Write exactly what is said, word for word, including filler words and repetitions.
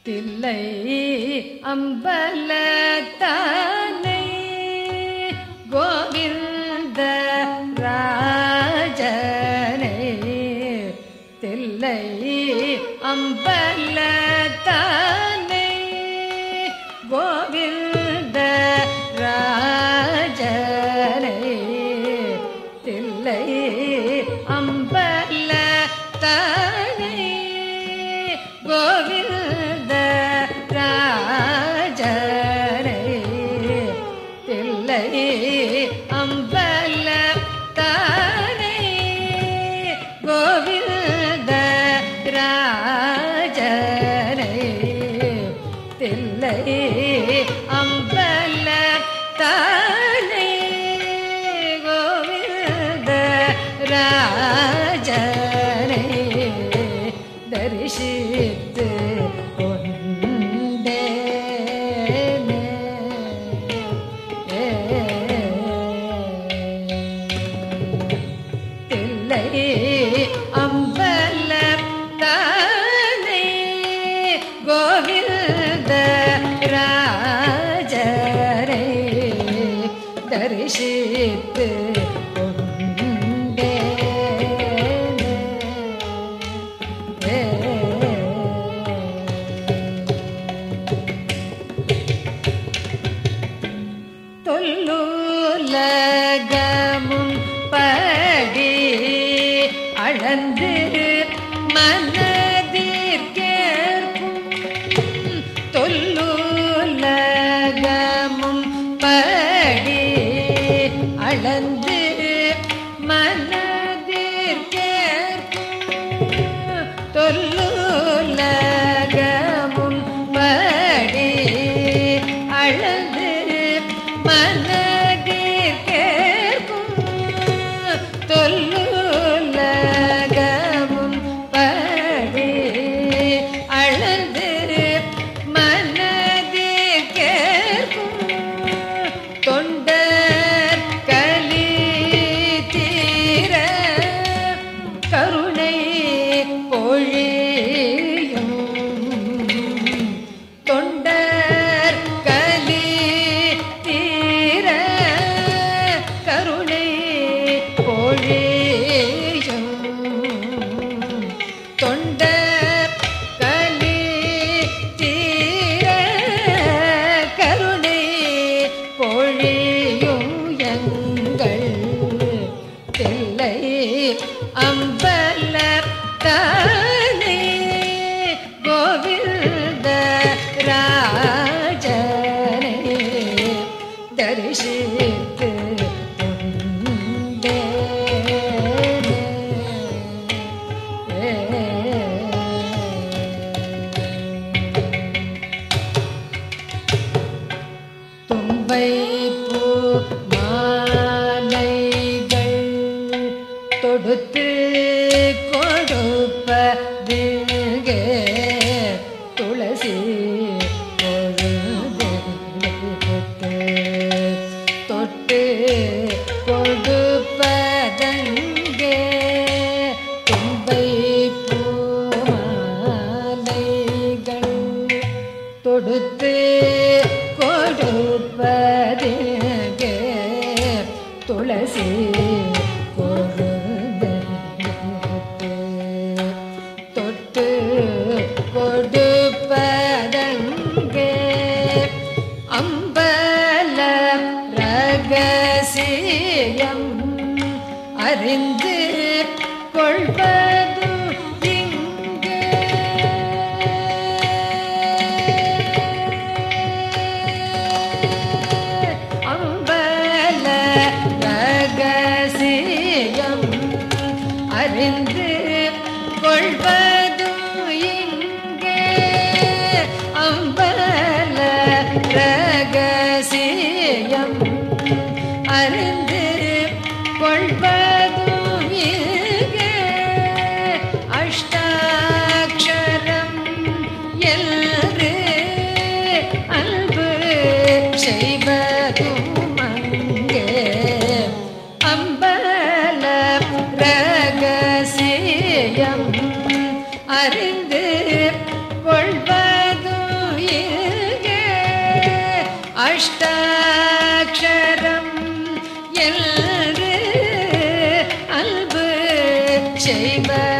தில்லை அம்பலத்தானை கோவிந்த ராஜனை தில்லை அம்பலத்தானை கோவிந்த ராஜனை தில்லை அம்பலத்தானை கோவிந்த ராஜனை தில்லை அம்பலத்தானை கோவிந்த ராஜனை தில்லை அம்பலத்தானை கோவிந்த ராஜனை தரிசித்து கொண்டேனே. தில்லை அம்பலத்தானை கோவிந்த ராஜனை தரிசித்து தொல்லுலகமும் படி அளந்து மனதிற்கேற்கும் தொல்லுலகமும் படி அளந்து மனதிற்கேற்கும் தொல்லுலகமும் படி அளந்து மனதிற்கேற்கும் தொல்லுலகமும் படி அளந்து மனதிற்கேற்கும் தொண்டர் கலி தீர கருணை பொழியும் தொண்டர் கலி தீர கருணை பொழியும் தொண்டர் கலி தீர கருணை பொழியும் எங்கள் தில்லை அம்பலத்தானை கோவிந்த ராஜனை தரிசித்து தும்பை பூ மாலைகள் தொடுத்து கொடுப்பதில்கே துளசி பொழுதெடுத்து தொட்டு கொடுப்பதங்கே தும்பை பூ மாலைகள் தொடுத்து கொடுப்பதில்கே துளசி பொழுதெடுத்து தொட்டு கொடுப்பதங்கே அம்பல ரகசியம் அறிந்து கொள்வது இங்கே அம்பல ரகசியம் அறிந்து கொள்வது இங்கே அம்பல ரகசியம் அறிந்து கொள்வது இங்கே அஷ்டாட்சரம் என்று அன்பு செய்வதும் அங்கே அம்பல ரகசியம் அறிந்து கொள்வது செய்வ